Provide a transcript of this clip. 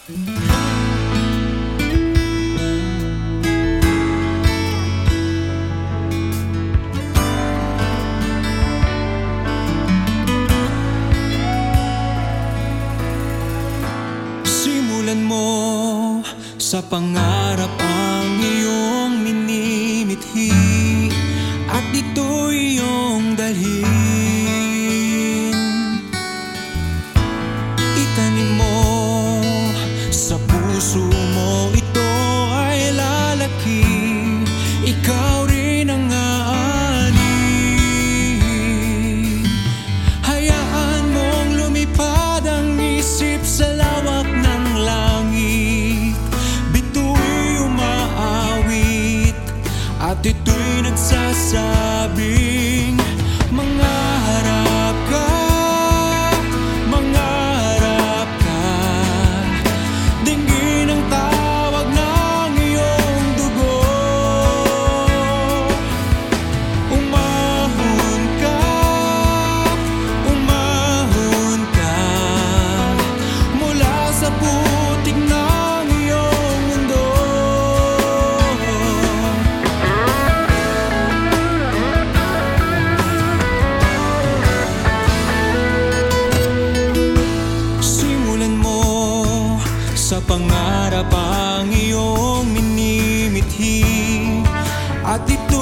Simulan mo sa pangarap ang iyong minimithi, at ito'y iyong dalhin. Itanim mo sa puso mo, ito ay lalaki, ikaw rin ang aani. Hayaan mong lumipad ang isip sa lawak ng langit, bitu'y umaawit at ito'y nagsasabing mangarap ka, mangarap ka. Dinggin ang tawag ng iyong dugo, umahon ka, umahon ka mula sa putik ng iyong mundo. Simulan mo sa pangarap ang iyong minimithi, at ito